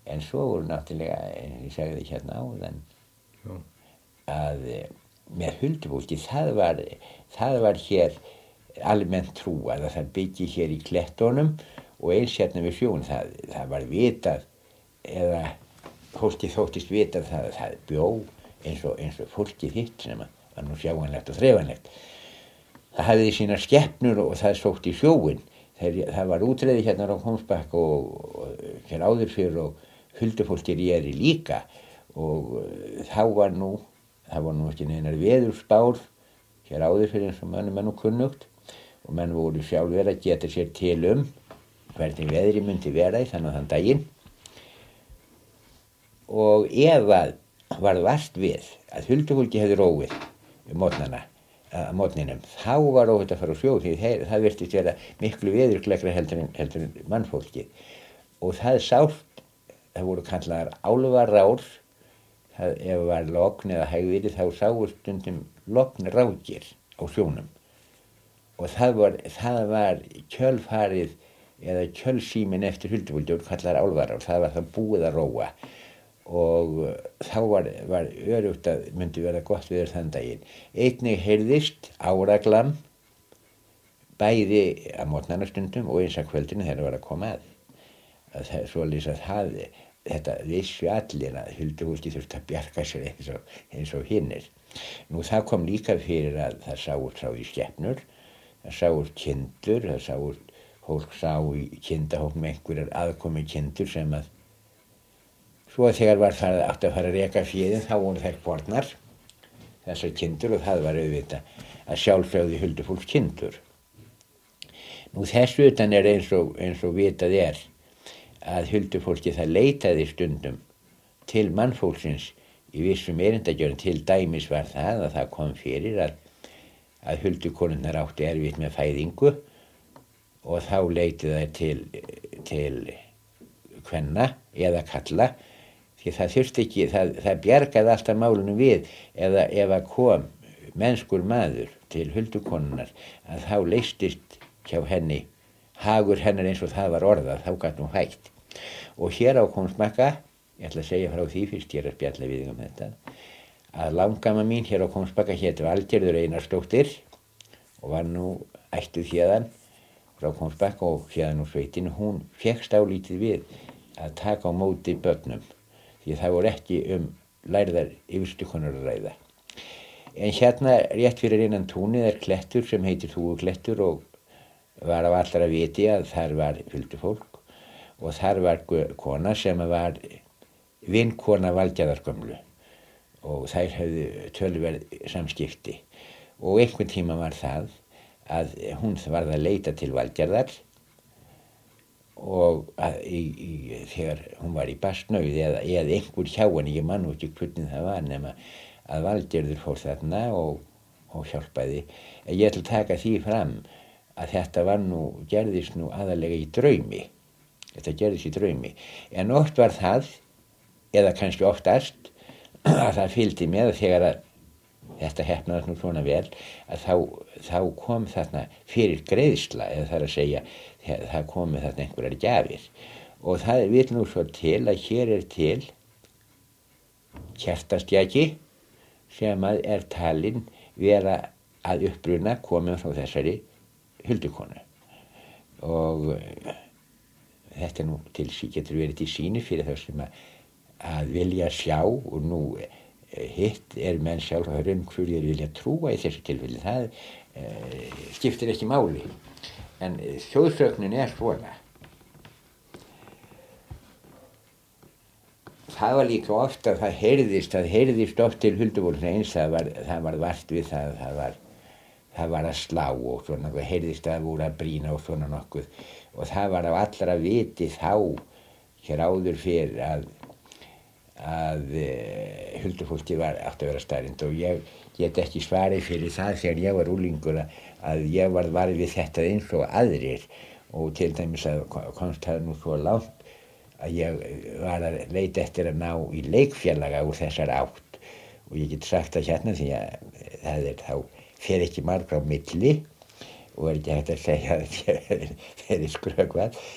En svo voru náttúrulega, ég sagði hérna áðan, að með huldufólki, það var hér almennt trúað að það byggi hér í klettunum og eins hérna við sjón, það var vitað, eða fólki þóttist vitað að það bjó eins og fólkið hitt sem var nú sjáanlegt og þrefanlegt. Það hafði sínar skepnur og það sótt í sjóin. Það var útreiði hérna á Hólmsbakka og hér áður fyrr og huldufólki réði líka og það var nú ekki neinar veðurspár hér áður fyrr eins og mönnum nú kunnugt og menn voru sjálfur að geta sér til hvernig veðri myndi vera í þann daginn. Og ef var vart við að huldufólki hefði róið morgninum, þá var óhætt að fara á sjó því það virtist vera miklu veðurglegra heldur en mannfólkið. Og það sást, það voru kallaðar álfarár, ef var logn eða hægviðri þá sáust stundum lognrákir á sjónum. Og það var kjölfarið eða kjölsímin eftir huldufólki og kallaðar álfarár, það var það búið að róa. Og þá var örugt að myndi verða gott viður þann daginn. Einnig heyrðist áraglam bæði að morgnanastundum og eins að kvöldinu þegar var að koma að svoleiðis að þetta vissu allir að huldufólki þurfti að bjarga sér eins og hinnir. Nú það kom líka fyrir að það sáust frá því skepnur, það sáust kindur, fólk sá í kindahópnum einhverjar aðkomi kindur sem að svo þegar átti að fara að reka féðin þá voru þær bornar, þessar kindur og það var auðvitað að sjálfsögðu huldufólks kindur. Nú þess utan eins og vitað að huldufólki það leitaði stundum til mannfólksins í vissum erindagjörnum, til dæmis var það að það kom fyrir að huldukonurnar áttu erfitt með fæðingu og þá leituðu þær til kvenna eða kalla því það þurfti ekki, það bjargaði alltaf málunum við eða ef að kom mennskur maður til huldukonunnar að þá leystist hjá henni hagur hennar eins og það var orðað, þá gat hún hægt. Og hér á Hólmsbakka, ég ætla að segja frá því fyrst ég er að spjalla við þetta, að langama mín hér á Hólmsbakka hét Valgerður Einarsdóttir og var nú ættuð héðan frá Hólmsbakka og héðan úr sveitinu, hún fékkst álítið við að taka á móti börnum því það voru ekki lærðar yfirstukonur að ræða. En hérna rétt fyrir innan túnið klettur sem heitir Þúfuklettur og var af allra viti að þar var huldufólk og þar var kona sem var vinkona Valgerðar gömlu og þær höfðu töluverð samskipti og einhvern tíma var það að hún varð að leita til Valgerðar og þegar hún var í basnauð eða einhver hjá henni, ég man nú ekki hvernig það var nema að Valgerður fór þarna og hjálpaði. Ég ætla að taka því fram að þetta gerðist nú aðalega í draumi. Þetta gerðist í draumi. En oft var það, eða kannski oftast, að það fylgdi með þegar að þetta heppnaðist nú svona vel, að þá kom þarna fyrir greiðsla, eða það að segja, það komu þarna einhverjar gjafir. Og það vill nú svo til að hér til kertastjaki sem að talinn vera að uppruna komin frá þessari huldukonu. Og þetta nú getur verið til sýni fyrir þau sem að vilja sjá og nú hitt menn sjálf að raunhverjir vilja trúa í þessu tilfelli. Það skiptir ekki máli. En þjóðsögnin svona. Það var líka ofta að það heyrðist oft til huldufólks eins það var vart við það var að slá og svona, það heyrðist að það voru að brýna og svona nokkuð og það var af allra viti þá hér áður fyrir að huldufólki átti að vera staðrind og ég get ekki svarið fyrir það þegar ég var unglingur að ég var við þetta eins og aðrir og til dæmis að komst það nú svo langt að ég var að leita eftir að ná í leikfélaga úr þessar átt og ég get sagt það hérna því að það þá fer ekki margra á milli og ekki hægt að segja að það skrökvað